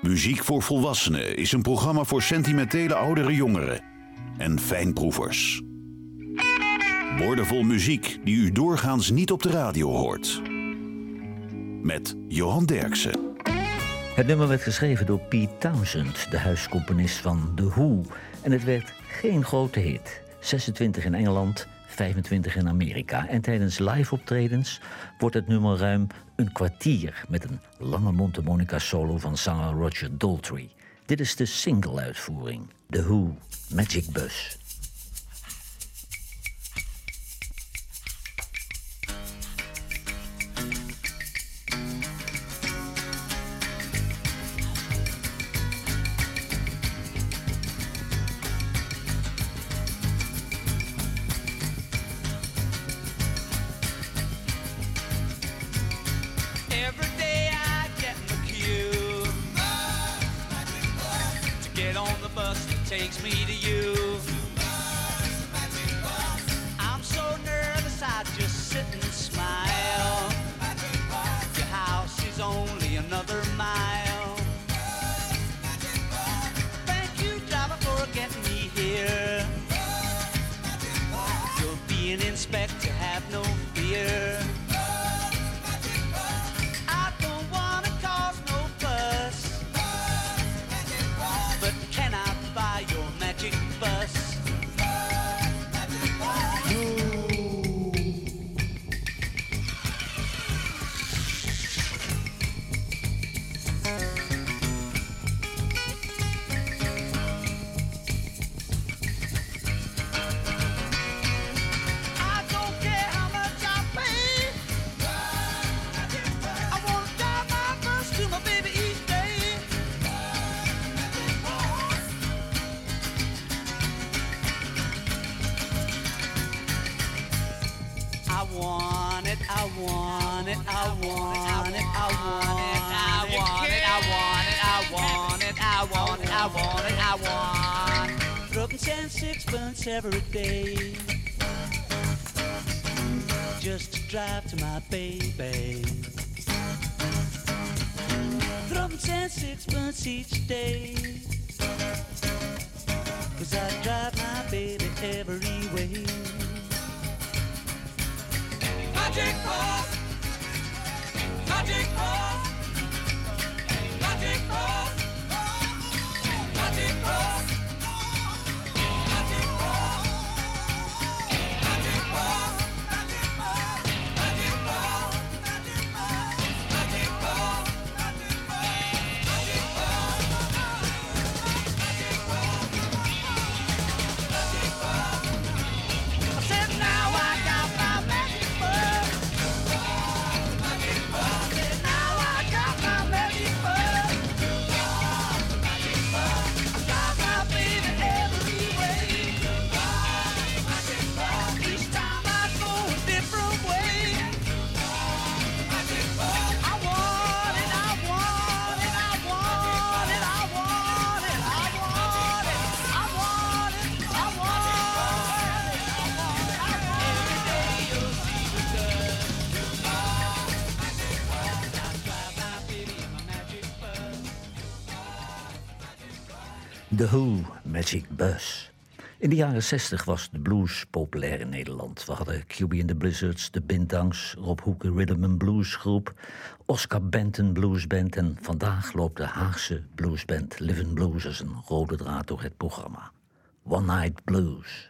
Muziek voor Volwassenen is een programma voor sentimentele oudere jongeren en fijnproevers. Woordenvol muziek die u doorgaans niet op de radio hoort. Met Johan Derksen. Het nummer werd geschreven door Pete Townshend, de huiscomponist van The Who. En het werd geen grote hit. 26 in Engeland, 25 in Amerika. En tijdens live-optredens wordt het nummer ruim een kwartier met een lange mondharmonica-solo van zanger Roger Daltrey. Dit is de single-uitvoering. The Who, Magic Bus. Takes me to you. I'm so nervous I just sit and smile. Your house is only another mile. Thank you, driver, for getting me here. You'll be an inspector, have no fear. I don't wanna cause no fuss, but can I buy your magic bus? I don't care how much I pay. I wanna drive my bus to my baby each day. I want it, I want it, I want it, I want it, I want it, I want it, I want it, I want it, I want it, I want. Rubbing 10 sixpence every day, just to drive to my baby. Rubbing 10 sixpence each day, 'cause I drive my baby every way. Magic bus, magic bus, magic bus, magic bus, magic bus, magic bus, magic bus, magic bus, magic bus, magic bus, magic bus. I said now I got my magic bus. Now I got my magic bus. I got my baby every way. Each time I go a different way. I want it, I want it, I want it, I want it, I want it, I want it, I want it, I want it. Every day you'll see the good. The Who, Magic Bus. In de jaren 60 was de blues populair in Nederland. We hadden QB and the Blizzards, de Bintangs, Rob Hoeken Rhythm and Blues groep, Oscar Benton Blues Band en vandaag loopt de Haagse bluesband Living Blues als een rode draad door het programma. One Night Blues.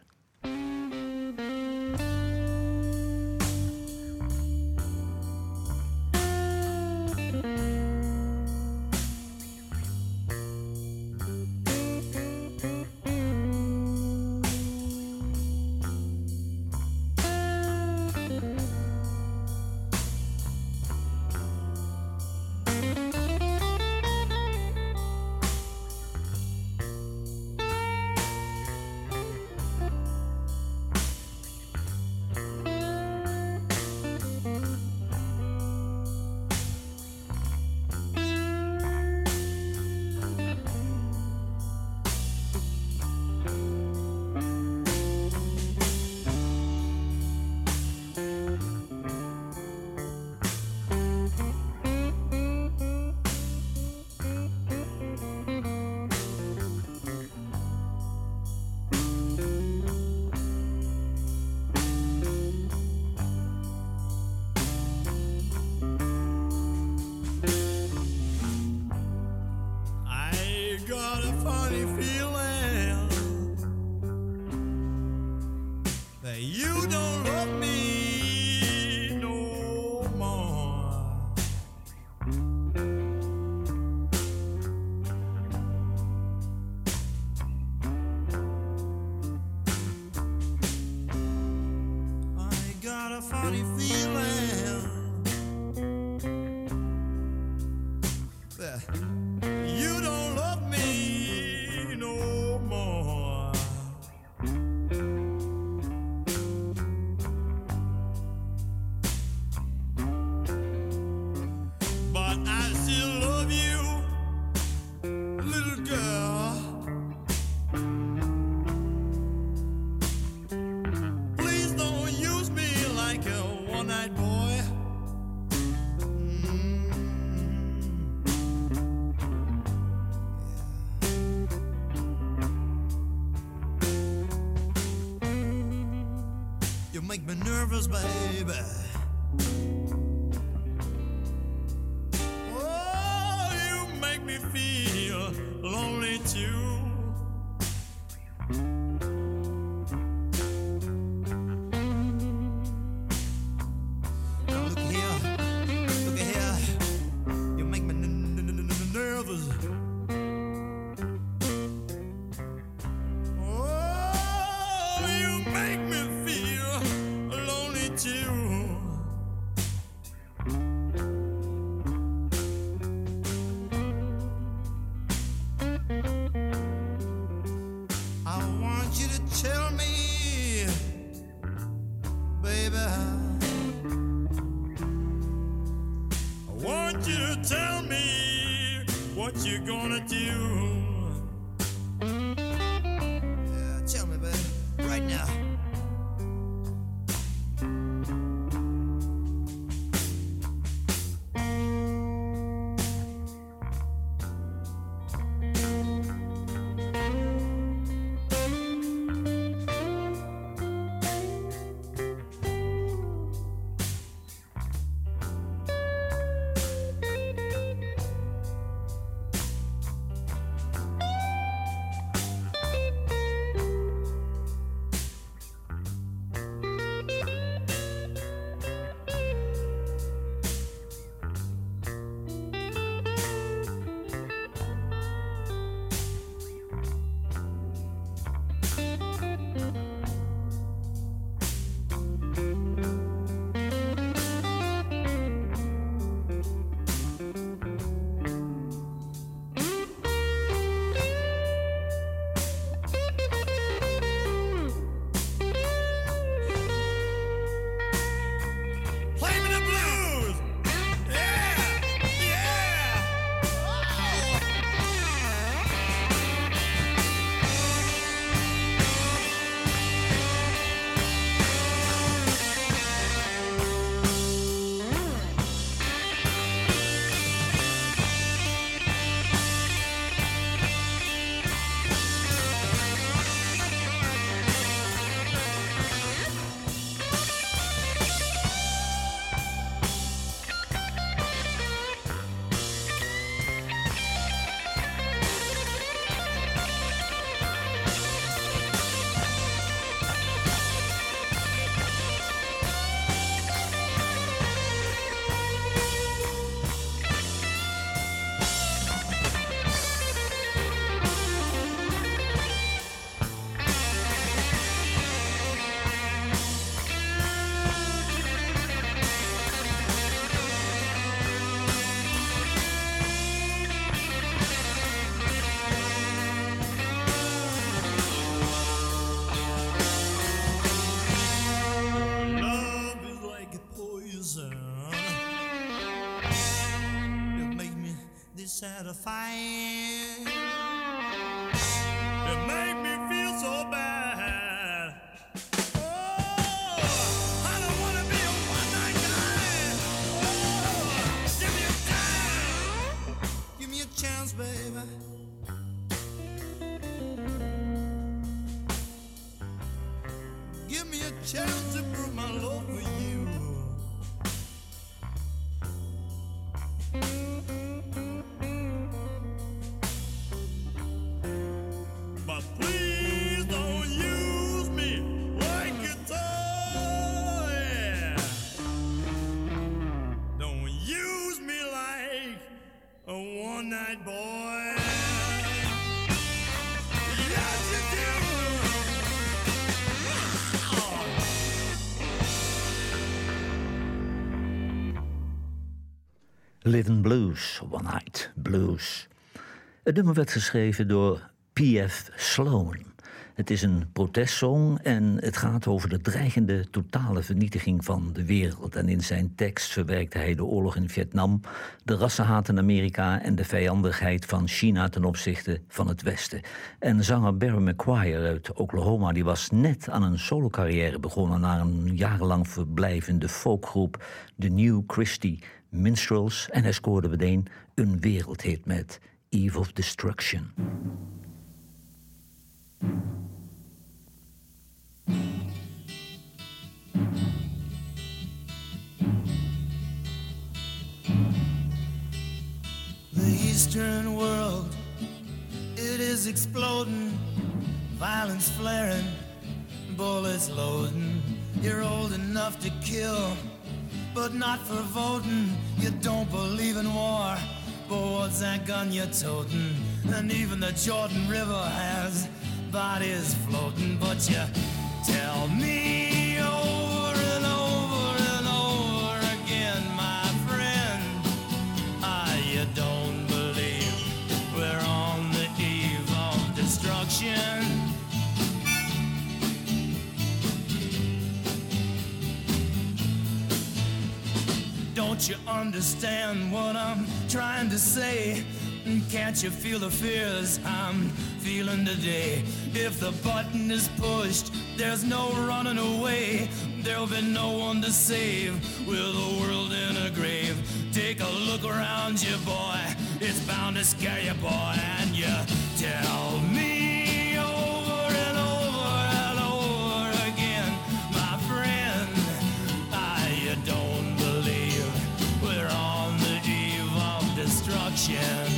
funny feeling that you don't love me no more. But I still love you, little girl. Please don't use me like a one-night boy. You make me nervous, baby. Oh, you make me feel lonely too. Now look here, you make me nervous. Oh, you make me feel lonely too. I want you to tell me, baby. I want you to tell me what you're gonna do. Yeah, tell me, baby, right now. Play me the blues. Yeah, yeah. Love is like a poison. It makes me dissatisfied. It makes me feel so bad. Oh, I don't wanna be a one-night guy. Oh, give me a time. Give me a chance, baby. Give me a chance to prove my love for you. But please don't use me like a toy. Don't use me like a one-night boy. Yes, you do. Livin' Blues, One Night Blues. Het nummer werd geschreven door P.F. Sloan. Het is een protestsong en het gaat over de dreigende totale vernietiging van de wereld. En in zijn tekst verwerkte hij de oorlog in Vietnam, de rassenhaat in Amerika en de vijandigheid van China ten opzichte van het Westen. En zanger Barry McGuire uit Oklahoma die was net aan een solocarrière begonnen na een jarenlang verblijf in de folkgroep The New Christie Minstrels. En hij scoorde meteen een wereldhit met Eve of Destruction. The Eastern world, it is exploding, violence flaring, bullets loading. You're old enough to kill, but not for voting. You don't believe in war, but what's that gun you're toting? And even the Jordan River has bodies floating, but you tell me over and over and over again, my friend, you don't believe we're on the eve of destruction. Don't you understand what I'm trying to say? Can't you feel the fears I'm feeling today? If the button is pushed, there's no running away. There'll be no one to save with the world in a grave. Take a look around you, boy. It's bound to scare you, boy. And you tell me over and over and over again, my friend, you don't believe we're on the eve of destruction.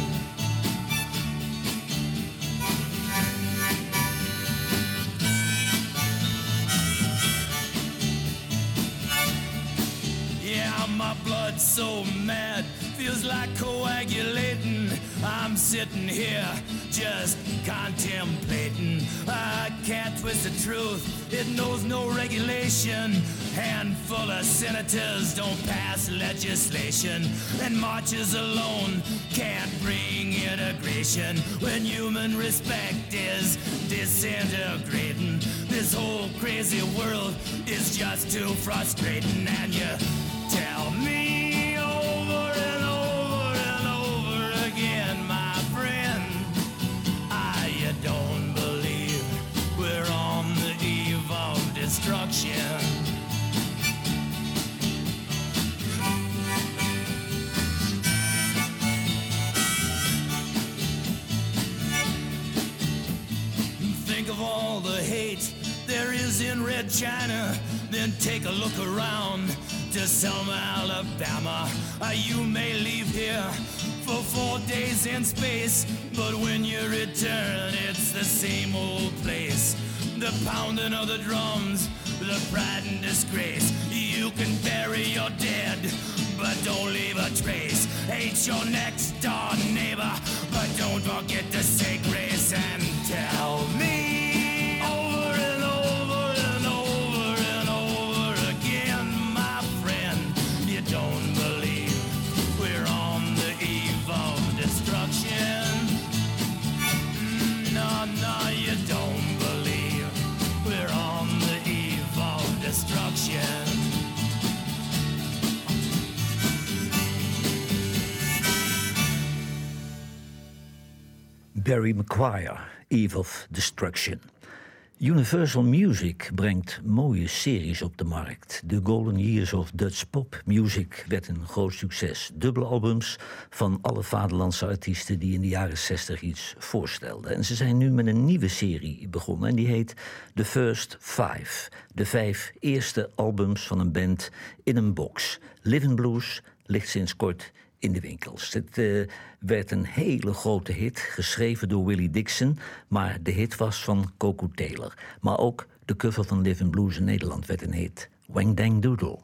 My blood's so mad, feels like coagulating. I'm sitting here just contemplating. I can't twist the truth, it knows no regulation. Handful of senators don't pass legislation, and marches alone can't bring integration. When human respect is disintegrating, this whole crazy world is just too frustrating. And you tell me over and over and over again, my friend, you don't believe we're on the eve of destruction. Think of all the hate there is in Red China, then take a look around to Selma, Alabama. You may leave here for 4 days in space, but when you return, it's the same old place. The pounding of the drums, the pride and disgrace. You can bury your dead, but don't leave a trace. Hate your next door neighbor, but don't forget to say grace. And tell me over and over and over and over again, my friend, you don't believe we're on the eve of destruction. No, you don't believe we're on the eve of destruction. Barry McGuire, Eve of Destruction. Universal Music brengt mooie series op de markt. The Golden Years of Dutch Pop Music werd een groot succes. Dubbele albums van alle vaderlandse artiesten die in de jaren 60 iets voorstelden. En ze zijn nu met een nieuwe serie begonnen en die heet The First Five. De 5 eerste albums van een band in een box. Livin' Blues ligt sinds kort in de winkels. Het werd een hele grote hit, geschreven door Willie Dixon, maar de hit was van Coco Taylor. Maar ook de cover van Livin' Blues in Nederland werd een hit. Wang Dang Doodle.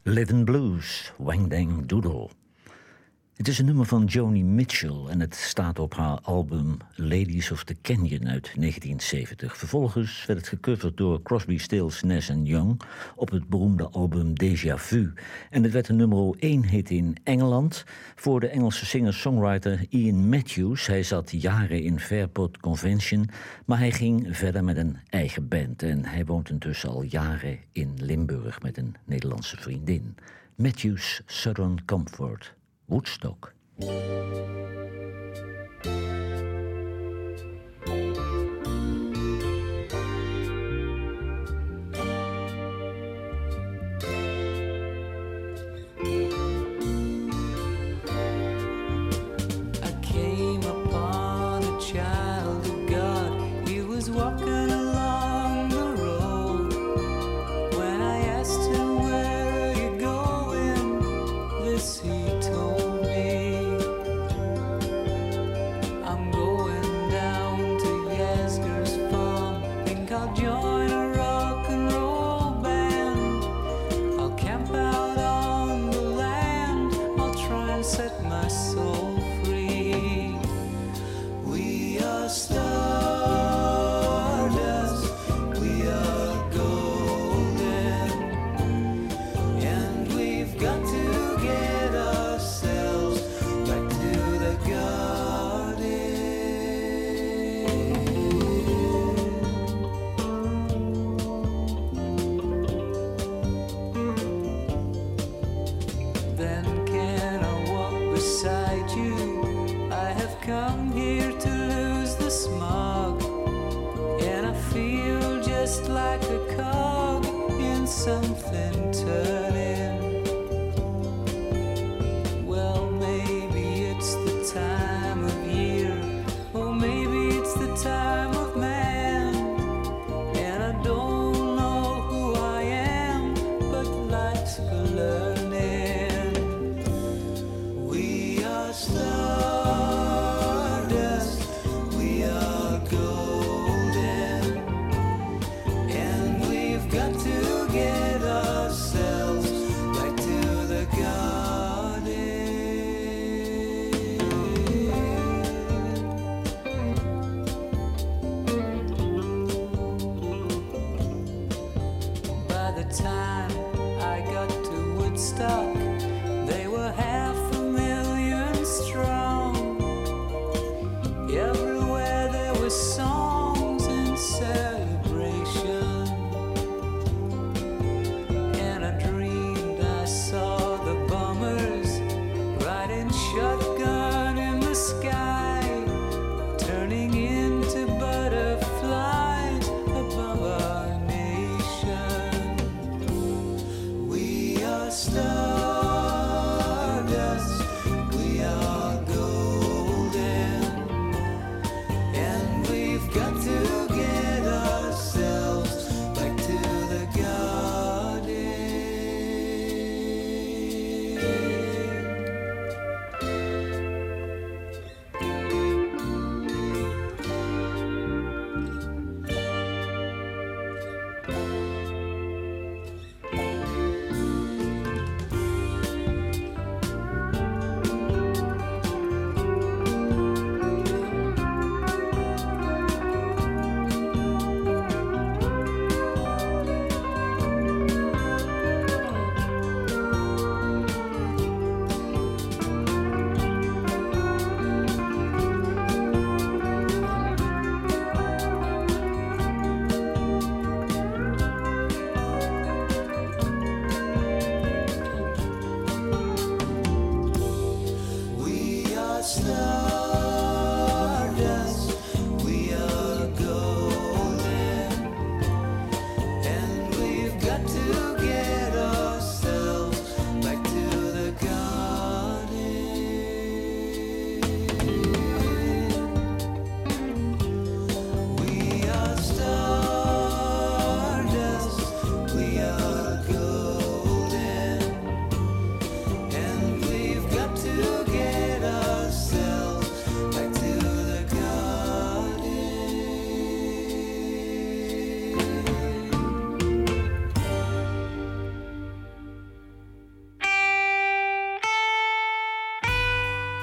Livin' Blues, Wang Dang Doodle. Het is een nummer van Joni Mitchell en het staat op haar album Ladies of the Canyon uit 1970. Vervolgens werd het gecoverd door Crosby, Stills, Nash Young op het beroemde album Déjà Vu. En het werd een nummer 1 hit in Engeland voor de Engelse singer-songwriter Ian Matthews. Hij zat jaren in Fairport Convention, maar hij ging verder met een eigen band. En hij woont intussen al jaren in Limburg met een Nederlandse vriendin. Matthews Southern Comfort. Woodstock. Walking along the road when I asked him, "Where are you going?" This he told me, "I'm going down to Yasgur's farm. Think I'll join a rock and roll band. I'll camp out on the land. I'll try and set my soul free. We are stars. Come here to lose the smog, and I feel just like a cog in something turning. Well, maybe it's the time of year, or maybe it's the time of man, and I don't know who I am, but life's for learning. We are stars.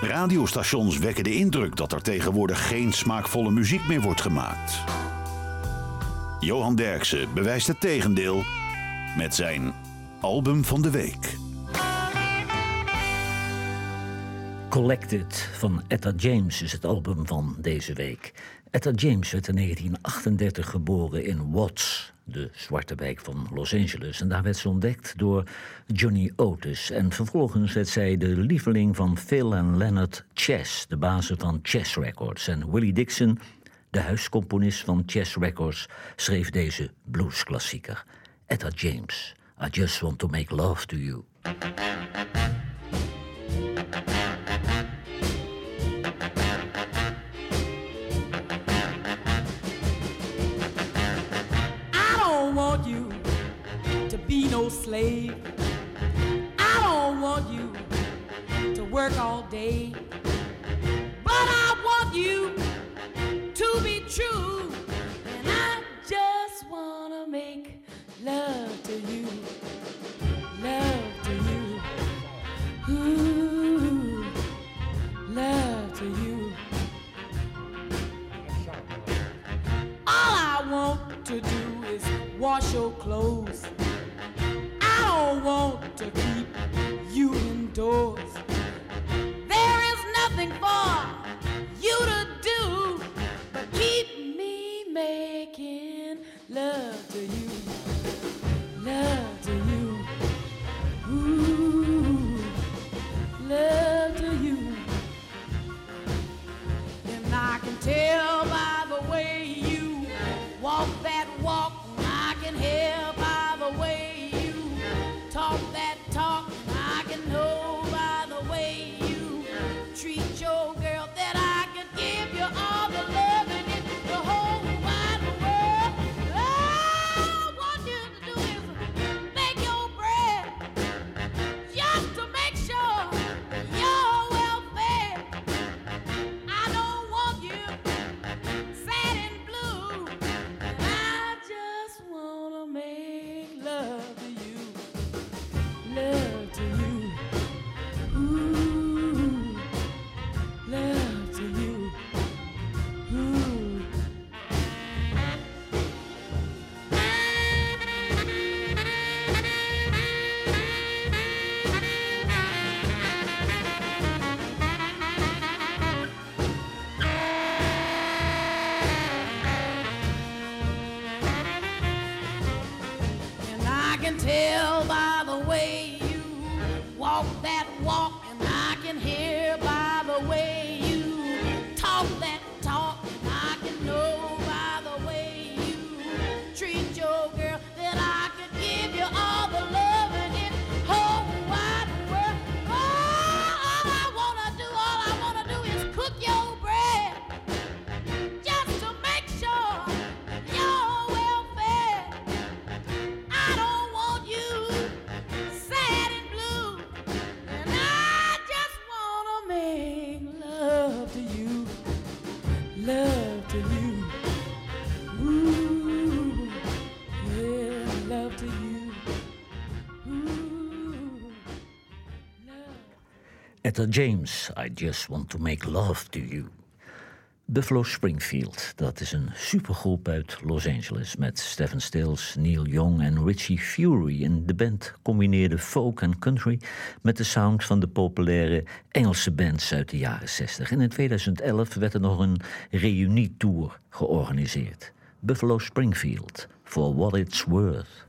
Radiostations wekken de indruk dat er tegenwoordig geen smaakvolle muziek meer wordt gemaakt. Johan Derksen bewijst het tegendeel met zijn album van de week. Collected van Etta James is het album van deze week. Etta James werd in 1938 geboren in Watts, de zwarte wijk van Los Angeles. En daar werd ze ontdekt door Johnny Otis. En vervolgens werd zij de lieveling van Phil en Leonard Chess, de bazen van Chess Records. En Willie Dixon, de huiscomponist van Chess Records, schreef deze bluesklassieker. Etta James, I Just Want to Make Love to You. Be no slave. I don't want you to work all day, but I want you to be true, and I just wanna make love to you, love to you, ooh, love to you. All I want to do is wash your clothes. I don't want to keep you indoors. There is nothing for you to do but keep me making love to you, love to you, ooh, love to you. And I can tell by the way you walk that walk, I can hear by the way talk that talk, I can know by the way you treat your girl that I could give you all the love in it, the whole wide world. All I want you to do is make your bread, just to make sure you're well fed. I don't want you sad and blue, and I just wanna make love to you. Love to you, ooh, love to you, ooh. And I can tell by the way walk that walk, and I can hear by the way you talk that talk, and I can know by the way you treat your girl that I could give you all the love in it whole wide world. All I wanna do is cook your bread, just to make sure you're well fed. I don't want you sad and blue, and I just wanna make love to you, love to you, ooh, yeah, love to you, ooh, love. Etta James, I Just Want to Make Love to You. Buffalo Springfield, dat is een supergroep uit Los Angeles met Stephen Stills, Neil Young en Richie Fury. En de band combineerde folk en country met de sound van de populaire Engelse bands uit de jaren 60. En in 2011 werd er nog een reunietour georganiseerd. Buffalo Springfield, For What It's Worth.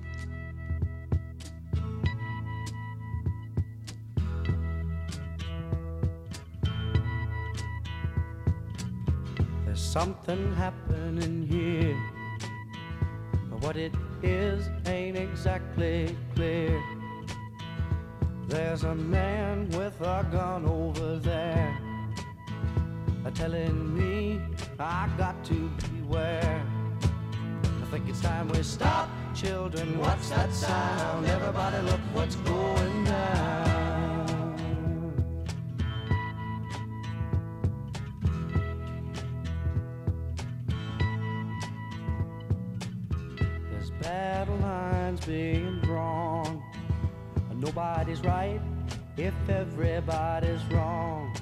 There's something happening here, but what it is ain't exactly clear. There's a man with a gun over there, telling me I got to beware. I think it's time we stop, children, what's that sound? Everybody look what's going down. There's battle lines being drawn, and nobody's right if everybody's wrong.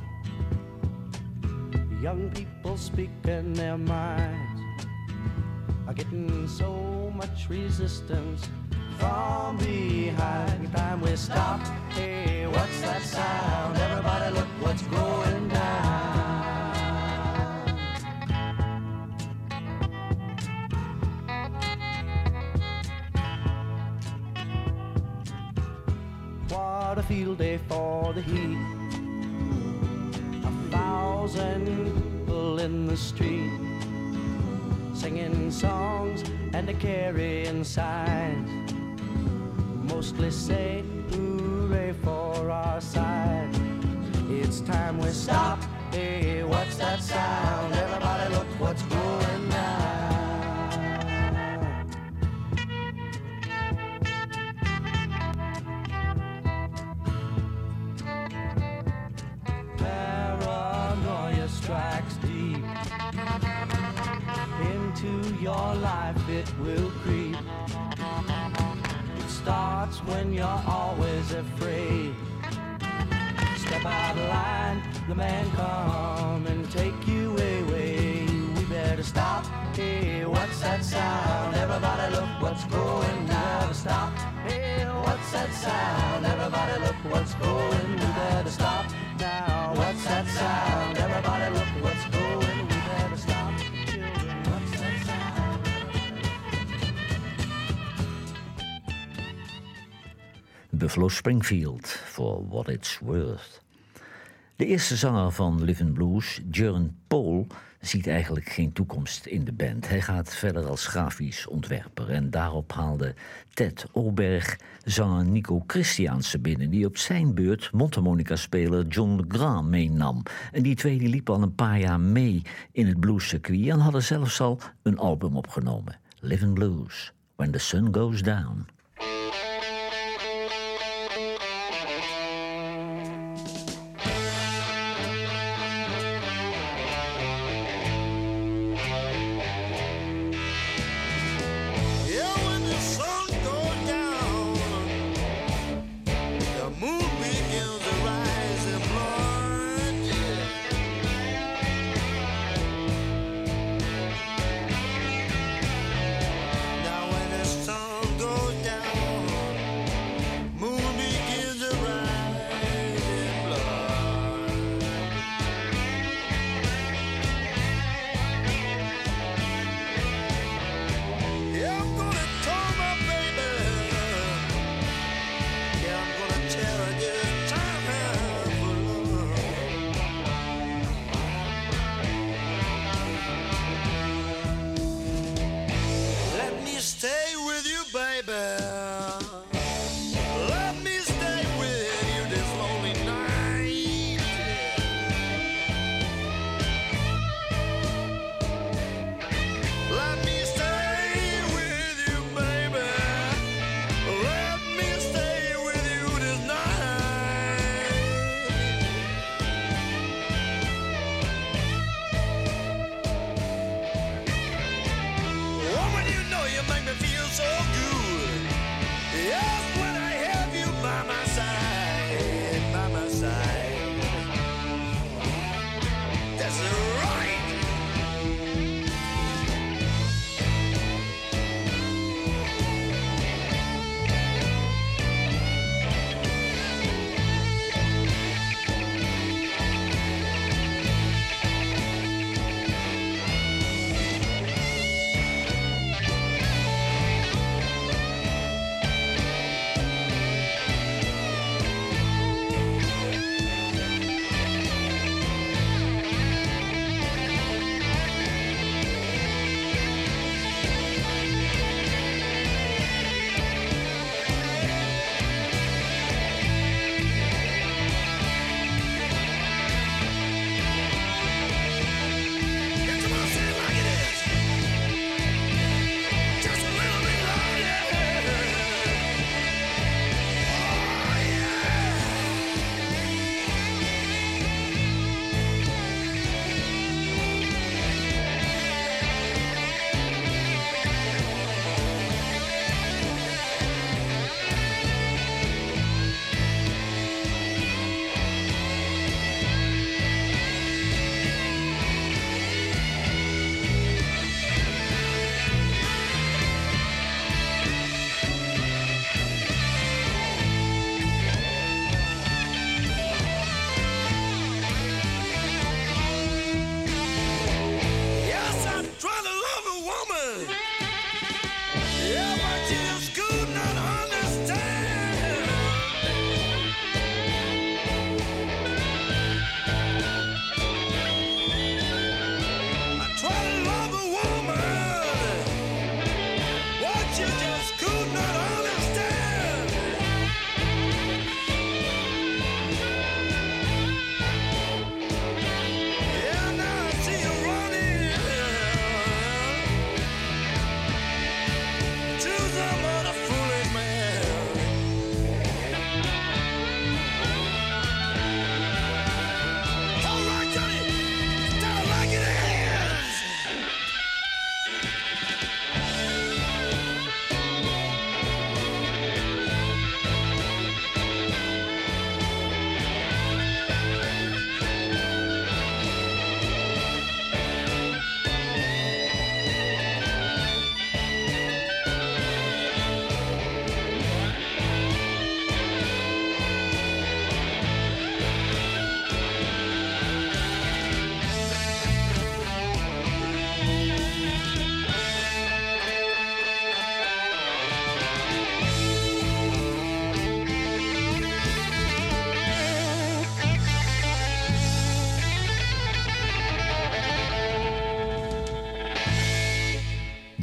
Young people speaking their minds are getting so much resistance from behind. Time we stop. Hey, what's that sound? Everybody look what's going down. What a field day for the heat. 1,000 people in the street, singing songs and a carrying signs. Mostly say hooray for our side. It's time we stop. Hey, what's that sound? Everybody look what's going down. Paranoia strikes deep into your life, it will creep. It starts when you're always afraid. Step out of line, the man come and take you away. We better stop. Hey, what's that sound? Everybody look what's going down. Stop. Hey, what's that sound? Everybody look what's going. We better stop now. What's that sound? Everybody look what's going. We better stop. Children, what's that sound? Buffalo Springfield, for what it's worth. De eerste zanger van Livin' Blues, Jern Paul, ziet eigenlijk geen toekomst in de band. Hij gaat verder als grafisch ontwerper. En daarop haalde Ted Oberg zanger Nico Christiaanse binnen, die op zijn beurt mondharmonica-speler John LeGrand meenam. En die twee die liepen al een paar jaar mee in het bluescircuit en hadden zelfs al een album opgenomen. Livin' Blues, When the Sun Goes Down. Yeah, when the sun goes down, the moon begins to rise and plunge. Now when the sun goes down.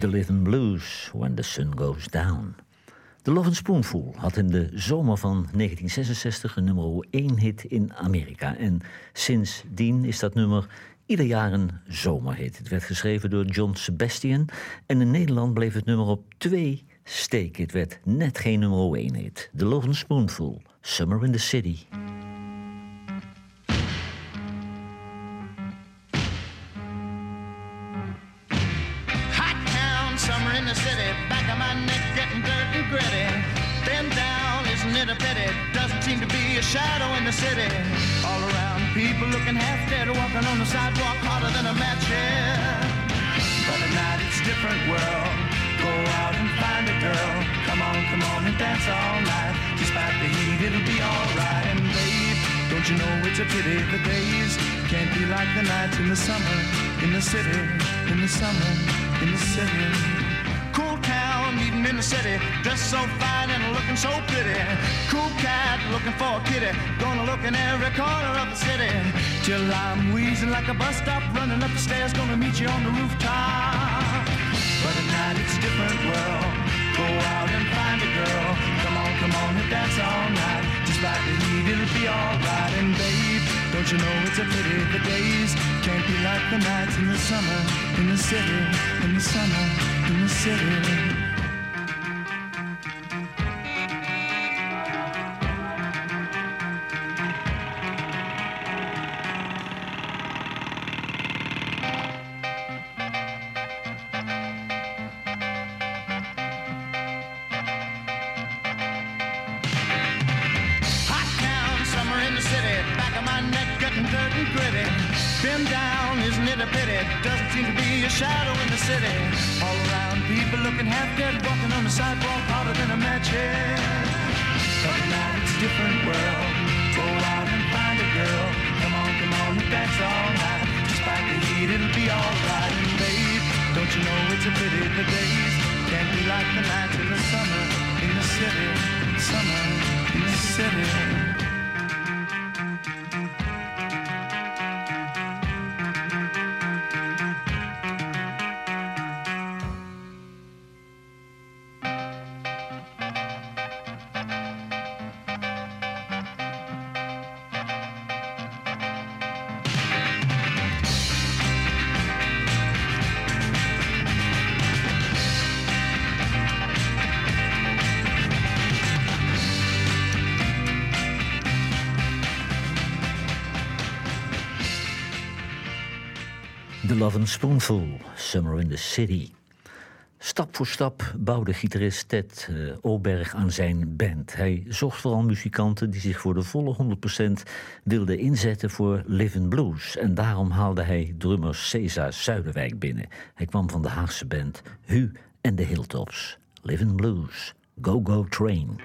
The Livin' Blues, When the Sun Goes Down. The Lovin' Spoonful had in de zomer van 1966 een nummer 1 hit in Amerika. En sindsdien is dat nummer ieder jaar een zomerhit. Het werd geschreven door John Sebastian en in Nederland bleef het nummer op 2 steken. Het werd net geen nummer 1 hit. The Lovin' Spoonful, Summer in the City. Summer in the city, back of my neck getting dirt and gritty. Bend down, isn't it a pity? Doesn't seem to be a shadow in the city. All around, people looking half dead, walking on the sidewalk harder than a match here. But at night it's different world. Go out and find a girl. Come on and dance all night. Despite the heat, it'll be alright. And babe, don't you know it's a pity the days can't be like the nights in the summer in the city, in the summer. In the city, cool town, meeting in the city, dressed so fine and looking so pretty. Cool cat looking for a kitty, gonna look in every corner of the city till I'm wheezing like a bus stop, running up the stairs, gonna meet you on the rooftop. But at night it's a different world. Go out and find a girl. Come on and dance all night. Despite the heat, it'll be alright. And babe, don't you know it's a pity the days can't be like the nights in the summer in the city, in the summer in the city. Bend down, isn't it a pity? Doesn't seem to be a shadow in the city. All around, people looking half dead, walking on the sidewalk harder than a match head. But now it's a different world. Go out and find a girl. Come on and dance all night. Despite the heat, it'll be alright. And babe, don't you know it's a pity the days can't be like the nights in the summer in the city, summer in the city. The Lovin' Spoonful, Summer in the City. Stap voor stap bouwde gitarist Ted Oberg aan zijn band. Hij zocht vooral muzikanten die zich voor de volle 100% wilden inzetten voor Livin' Blues. En daarom haalde hij drummer Cesar Zuiderwijk binnen. Hij kwam van de Haagse band Hu en de Hilltops. Livin' Blues, Go Go Train.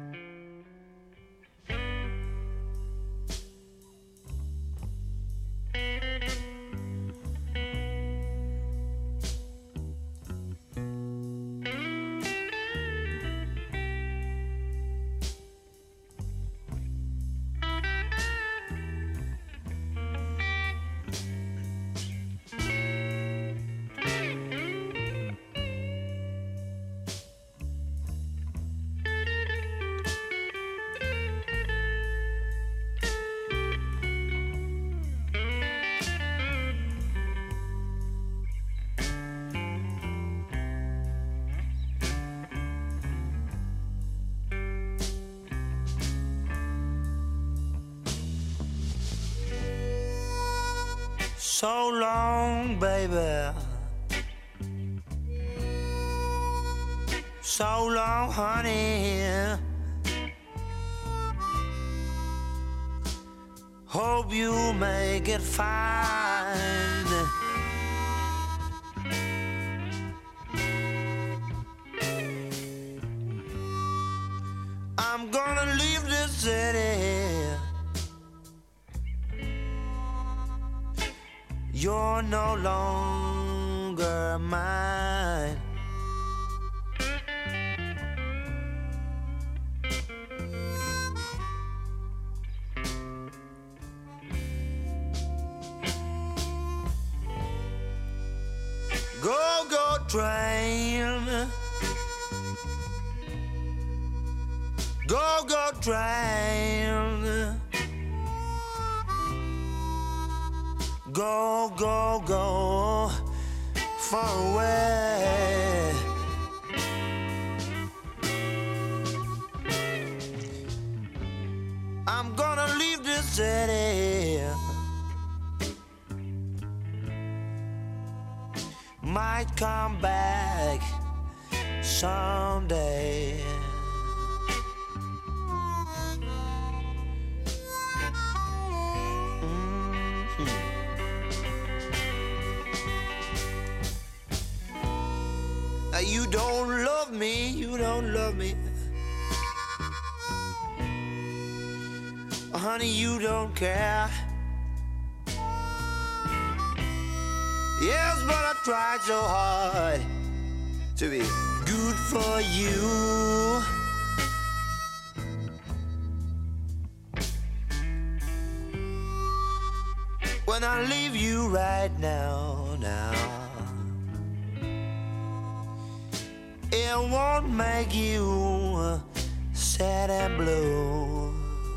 So long, baby. So long, honey. Hope you make it fine. I'm gonna leave this city. You're no longer mine. Go, go, train. Go, go, train. Go, go, go far away. I'm gonna leave this city. Might come back someday. You don't love me, you don't love me. Honey, you don't care. Yes, but I tried so hard to be good for you. When I leave you right now, it won't make you sad and blue.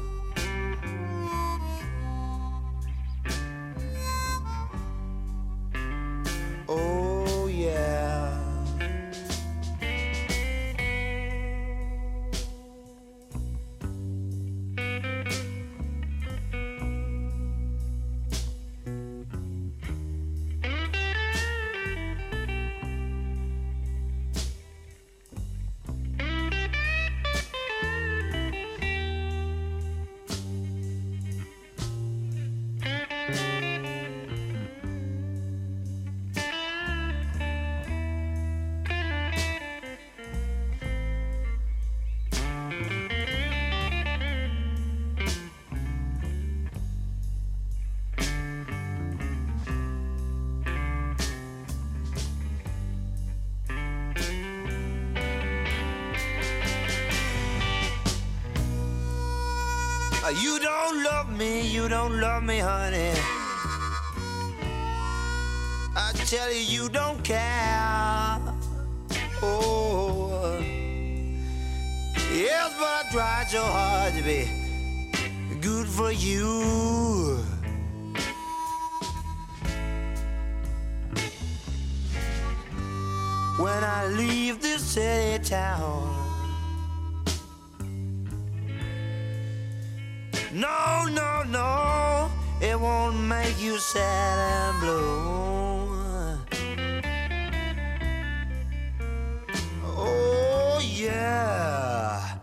Oh yeah. You don't love me, honey. I tell you, you don't care. Oh, yes, but I tried so hard to be good for you. When I leave this city town, no, no, no, it won't make you sad and blue. Oh, yeah.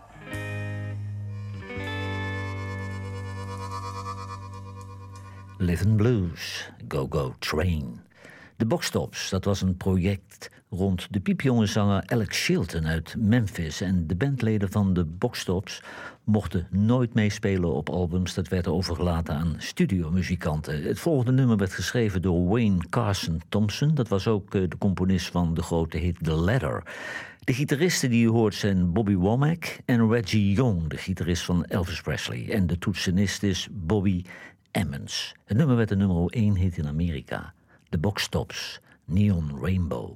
Livin' Blues, Go Go Train. De Boxtops, dat was een project rond de piepjonge zanger Alex Chilton uit Memphis. En de bandleden van de Boxtops mochten nooit meespelen op albums. Dat werd overgelaten aan studiomuzikanten. Het volgende nummer werd geschreven door Wayne Carson Thompson. Dat was ook de componist van de grote hit The Ladder. De gitaristen die u hoort zijn Bobby Womack en Reggie Young, de gitarist van Elvis Presley. En de toetsenist is Bobby Emmons. Het nummer werd de nummer 1 hit in Amerika. De Boxtops, Neon Rainbow.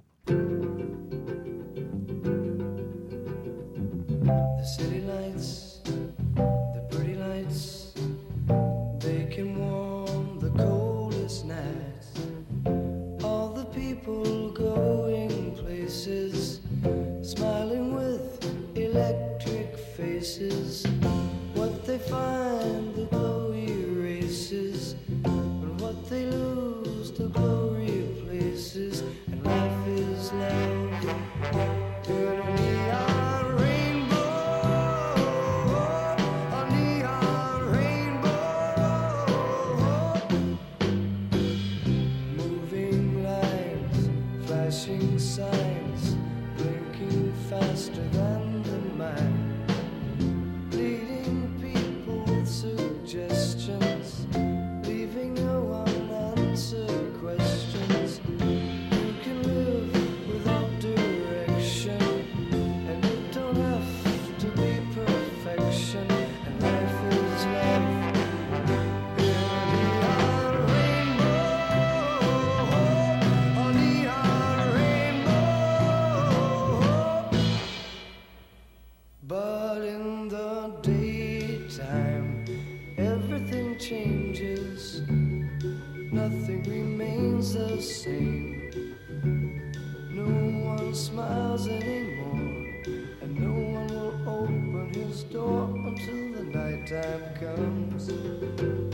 The city lights, the pretty lights, they can warm the coldest nights. All the people going places, smiling with electric faces. What they find, the glow erases, and what they lose, the glow replaces. And life is loud in a neon rainbow, a neon rainbow. Moving lines, flashing signs, blinking faster than the mind, leading people In the daytime, everything changes, nothing remains the same. No one smiles anymore, and no one will open his door until the nighttime comes.